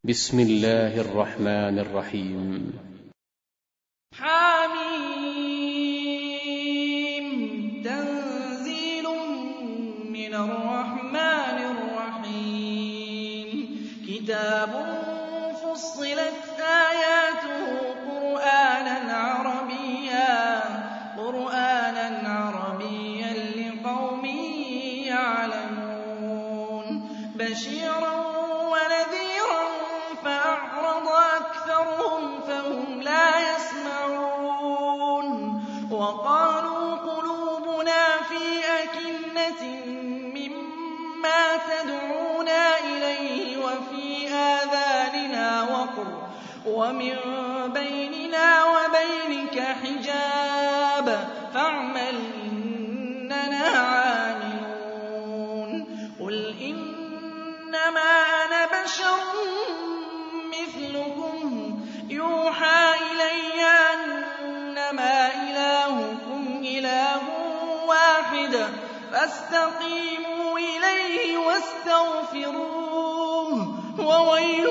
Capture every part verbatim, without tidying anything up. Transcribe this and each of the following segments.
بسم الله الرحمن الرحيم. حميم تنزيل من الرحمن الرحيم كتاب فصلت آياته قرآنا عربيا قرآنا عربيا لقوم يعلمون بشيرا ونذيرا فأعرض أكثرهم فهم لا يسمعون وقالوا قلوبنا في أكنة مما تدعونا إليه وفي آذاننا وقر ومن بيننا وبينك حجاب فاعمل إننا عاملون قل إنما أنا بشر مثلكم يوحى إلي أنما إلهكم إله واحد فاستقيموا إليه واستغفروه وويل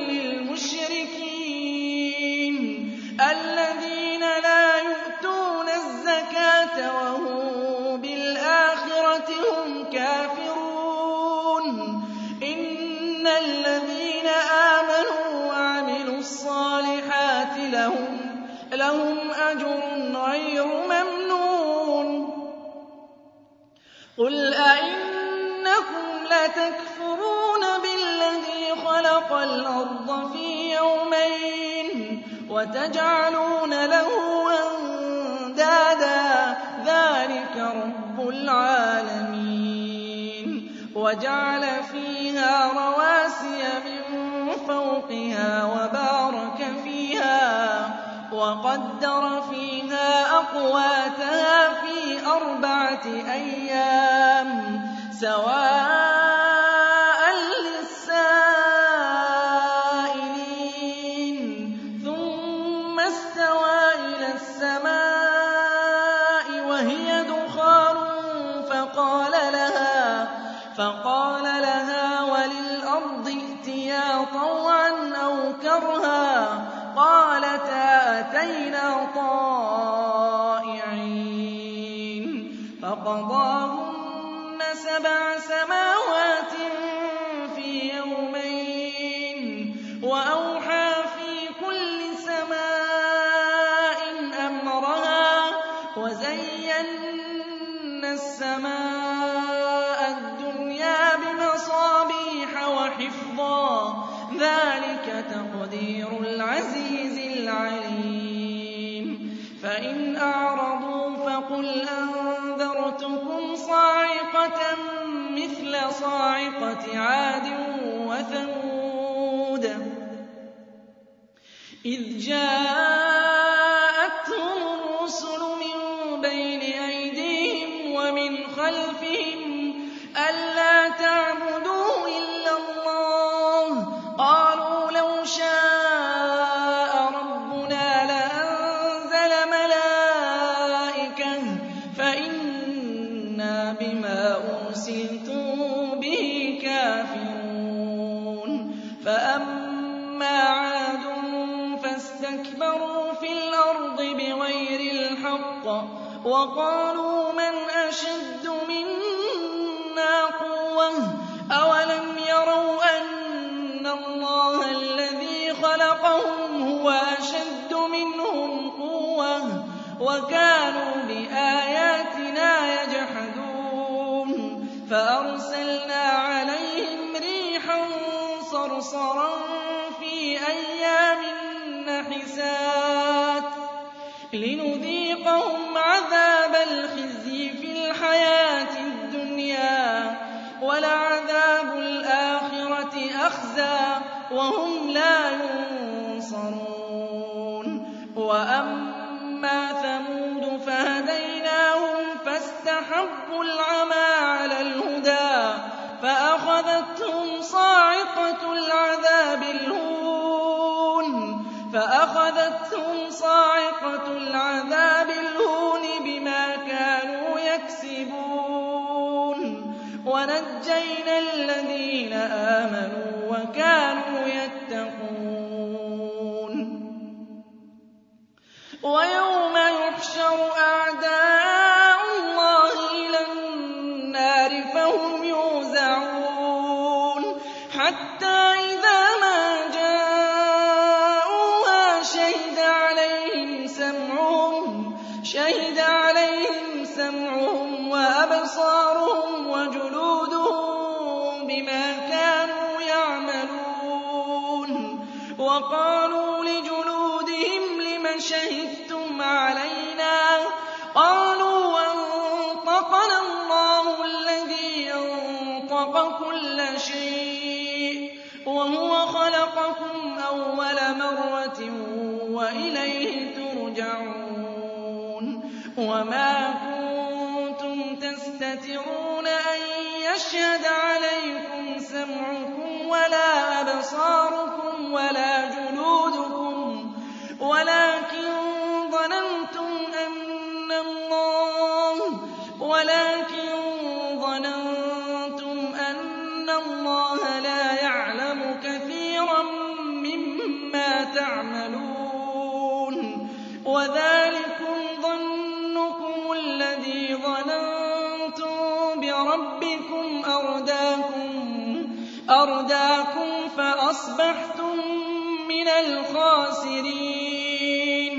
للمشركين الذين لا يؤتون الزكاة وهم بالآخرة هم كافرون إن الذين آمنوا وعملوا الصالحات لهم لهم أجر غير ممنون قل أئنكم لتكفرون بالذي خلق الأرض في يومين وتجعلون له أندادا ذلك رب العالمين وجعل فيها رواسي من فوقها وبارك فيها وقدر فيها أقواتها في أربعة أيام سواء للسائلين ثم استوى إلى السماء وهي دخان فقال لها فقال لها وللأرض ائتيا طوعا أو كرها قالتا أتينا طائعين فقضاهن سبع سماوات في يومين وأوحى في كل سماء أمرها وزينا السماء الدنيا بمصابيح وحفظا ذلك تقدير العزيز العليم فإن أعرضوا فقل أنذرتكم صاعقة مثل صاعقة عاد وثمود إذ جاءتهم الرسل من بين أيديهم ومن خلفهم ألا تعبدوا إلا الله قالوا لو شاء ربنا لأنزل ملائكة فإنا بما أرسلتم به كافرون فأما عاد فاستكبروا في الأرض بغير الحق وقالوا من أشد منا قوة أولم يروا أن الله الذي خلقهم هو أشد منهم قوة وكانوا بآياتنا يجحدون فأرسلنا عليهم ريحا صرصرا في أيام نحسات لنذيقهم عذاب الخزي في الحياة الدنيا ولعذاب الآخرة أخزى وهم لا ينصرون وأما ثمود فهديناهم فاستحبوا العمى على الهدى فأخذتهم صاعقة العذاب الهون فأخذتهم صاعقة العذاب الهون بما كانوا يكسبون ونجينا الذين آمنوا وكانوا يتقون يتقون ويوم يحشر أعداء الله إلى النار فهم يوزعون حتى إذا ما جاءوها شهد عليهم سمعهم شهد عليهم سمعهم وأبصارهم وجلودهم بما كانوا يعملون وقالوا لجلودهم لم شهدتم علينا قالوا أنطقنا الله الذي أنطق كل شيء وهو خلقكم أول مرة وإليه ترجعون وما كنتم تستترون أن يشهد عليكم سمعكم ولا أبصاركم ولا جلودكم ولكن ظننتم أن الله ولكن ظننتم أن الله لا يعلم كثيرا مما تعملون وذلكم ظنكم الذي ظننتم بربكم أرداكم أرداكم فأصبحتم من الخاسرين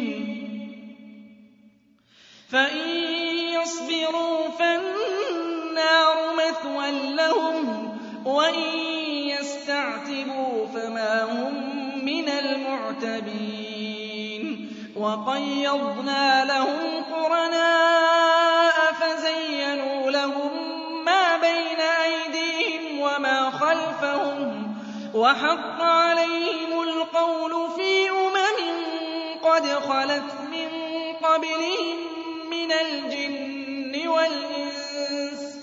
فإن يصبروا فالنار مثوى لهم وإن يستعتبوا فما هم من المعتبين وقيضنا لهم قرناء فزينوا لهم ما بين أيديهم وما خلفهم وحق عليهم القول في أمم قد خلت من قبلهم من الجن والإنس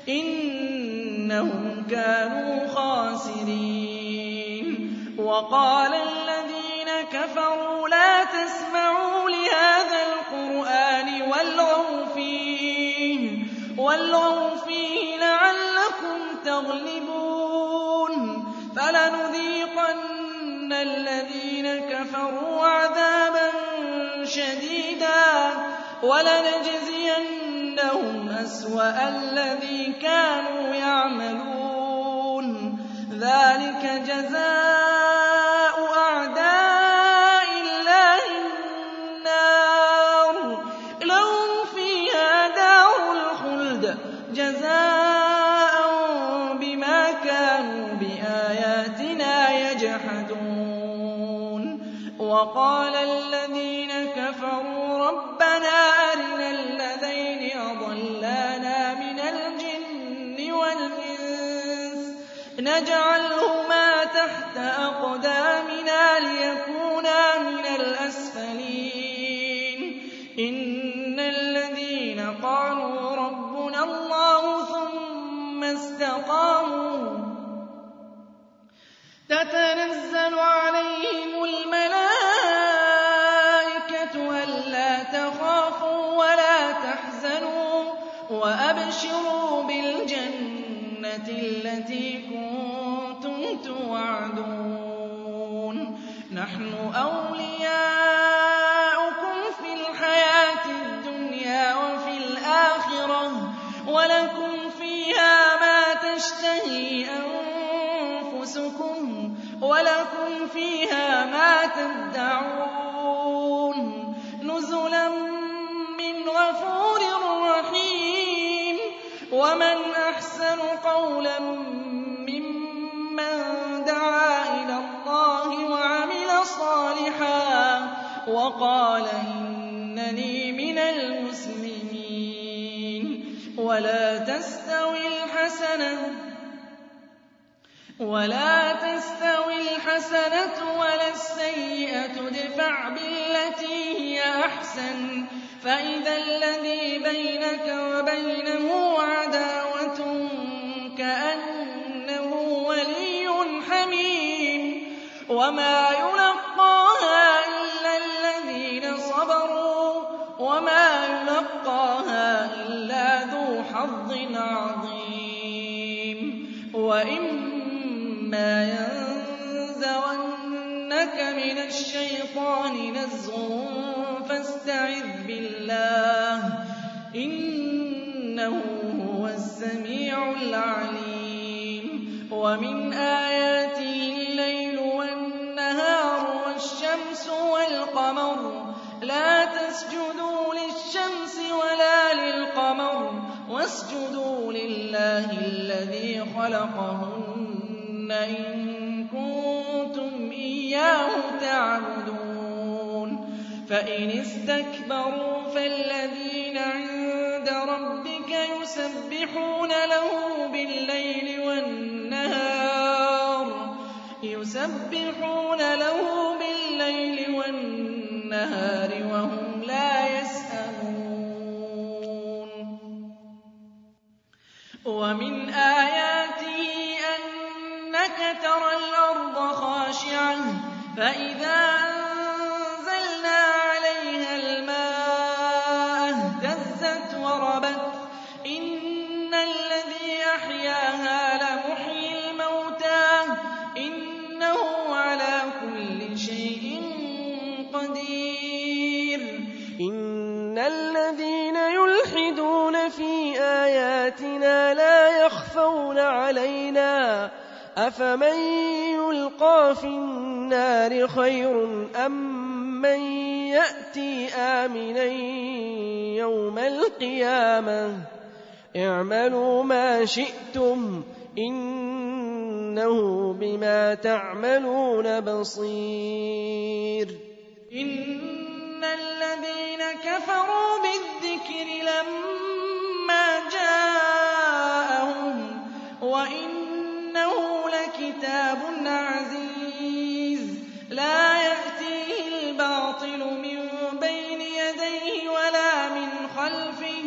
إنهم كانوا خاسرين وقال الذين كفروا لا تسمعوا لهذا القرآن والغوا فيه والغوا فيه لعلكم تغلبون فلنذيقن الذين كفروا عذابا شديدا ولنجزينهم أسوأ الذي كانوا يعملون ذلك جزاء أعداء الله النار لهم فيها دار الخلد جزاء بما كانوا بآياتنا يجحدون وقال الذين كفروا ربنا أرنا الذين أضلانا من الجن والإنس نجعلهما تحت أقدامنا ليكونا من الأسفلين إن الذين قالوا ربنا الله ثم استقاموا تتنزل عليهم الملائكة ألا تخافوا ولا تحزنوا وأبشروا بالجنة التي كنتم توعدون نحن أولياؤكم في الحياة الدنيا وفي الآخرة ولكم فيها ما تشتهي أنفسكم ولكم فيها ما تدعون نزلا من غفور رحيم ومن أحسن قولا ممن دعا إلى الله وعمل صالحا وقال إنني من المسلمين ولا تستوي الحسنة ولا تستوي الحسنة ولا السيئة ادفع بالتي هي أحسن فإذا الذي بينك وبينه عداوة كأنه ولي حميم وما يلقاها إلا الذين صبروا وما يلقاها إلا ذو حظ عظيم وإما ينزغنك لك من الشيطان نزغ فاستعذ بالله إنه هو السميع العليم ومن آياته الليل والنهار والشمس والقمر لا تسجدوا للشمس ولا للقمر واسجدوا لله الذي خلقهن إن كنتم إياه تعبدون فإن استكبروا فالذين عند ربك يسبحون له بالليل والنهار يسبحون له بالليل والنهار وهم لا يسأمون ومن آياته أنك ترى الأرض خاشعة فإذا أنزلنا عليها الماء اهتزت وربت إن الذي أحياها لمحيي الموتى إنه على كل شيء قدير إن الذين يلحدون في آياتنا لا يخفون علينا أفمن يلقى في النار خير أم من يأتي آمنا يوم القيامة اعملوا ما شئتم إنه بما تعملون بصير إن الذين كفروا بالذكر لما جاءهم وإنه لكتاب عزيز لا يأتيه الباطل من بين يديه ولا من خلفه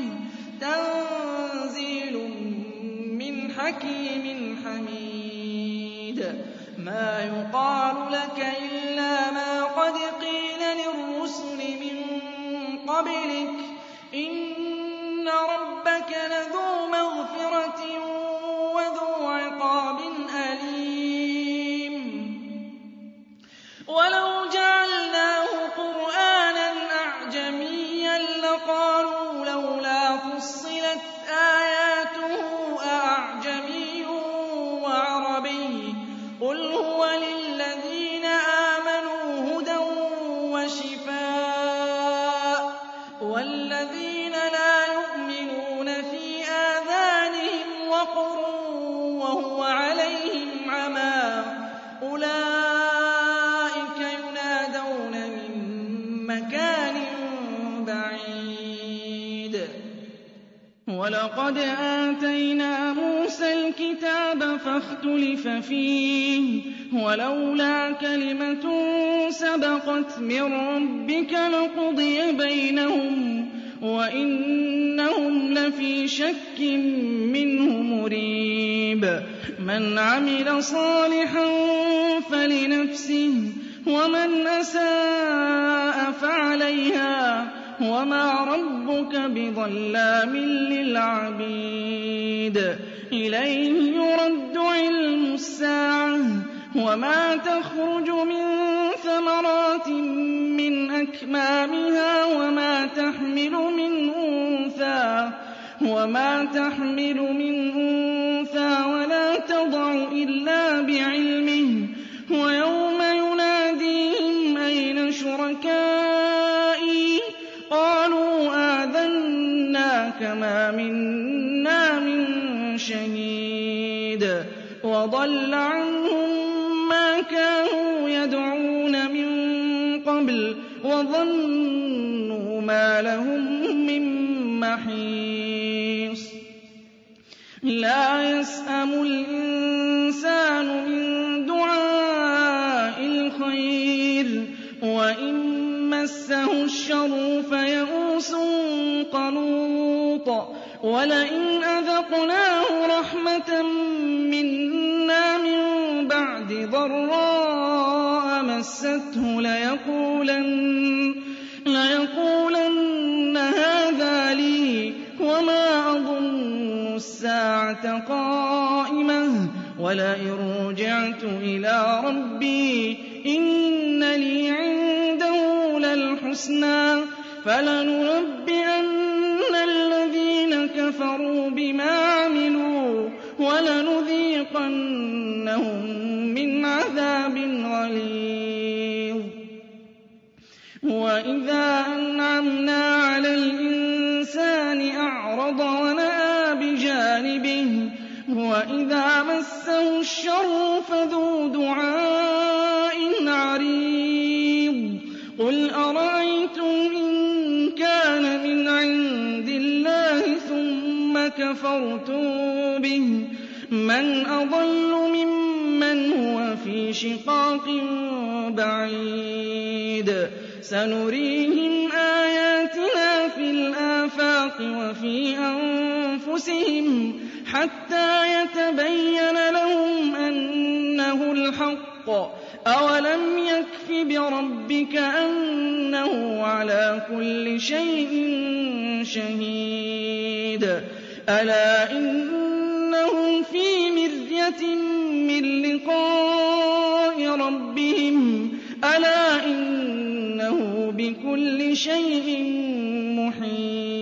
تنزيل من حكيم حميد ما يقال لك إلا ما قد قيل للرسل من قبلك إن ربك لذو مغفرة وذو عقاب أليم ولو جعلناه قرآنا أعجميا لقالوا لولا فصلت آياته أأعجمي وعربي قل هو للذين آمنوا هدى وشفاء والذين لا يؤمنون في آذانهم وقر وهو عليهم عمى أولئك ينادون من مكان بعيد ولقد آتينا موسى الكتاب فاختلف فيه ولولا كلمة سبقت من ربك لقضي بينهم وإنهم لفي شك منه مريب من عمل صالحا فلنفسه ومن أساء فعليها وما ربك بظلام للعبيد إليه يرد علم الساعة وما تخرج من ثمرات من أكمامها وما تحمل من أنثى وما تحمل من أنثى ولا تضع إلا بعلمه ويوم يناديهم أين شركائي قالوا آذناك ما منا من شهيد وضل عنهم ما كانوا يدعون من قبل وظنوا ما لهم من محيص لا يسأم الإنسان من دعاء الخير وإن مسه الشر فيئوس قنوط ولئن أذقناه رحمة منا من بعد ضراء مسته ليقولن, ليقولن هذا لي وما أظن الساعة قائمة ولئن رجعت إلى ربي إن الْحُسْنَىٰ فَلَنُنَبِّئَنَّ الَّذِينَ كَفَرُوا بِمَا عَمِلُوا وَلَنُذِيقَنَّهُم مِّنْ عَذَابٍ غَلِيظٍ وَإِذَا أَنْعَمْنَا عَلَى الْإِنسَانِ أَعْرَضَ وَنَأَىٰ بِجَانِبِهِ وَإِذَا مَسَّهُ الشَّرُّ فَذُو دُعَاءٍ عَرِيضٍ قُلْ أَرَأَيْتُمْ إِن كَانَ مِنْ عِندِ اللَّهِ ثُمَّ كَفَرْتُم بِهِ مَنْ أَضَلُّ مِمَّنْ هُوَ فِي شِقَاقٍ بَعِيدٍ سَنُرِيهِمْ آيَاتِنَا فِي الْآفَاقِ وَفِي أَنفُسِهِمْ حَتَّىٰ يَتَبَيَّنَ لَهُمْ أَنَّهُ الْحَقُّ أَوَلَمْ يَكْفِ بِرَبِّكَ أَنَّهُ عَلَىٰ كُلِّ شَيْءٍ شَهِيدٌ أَلَا إِنَّهُمْ فِي مِرْيَةٍ مِّن لِّقَاءِ رَبِّهِمْ أَلَا إِنَّهُ بِكُلِّ شَيْءٍ مُّحِيطٌ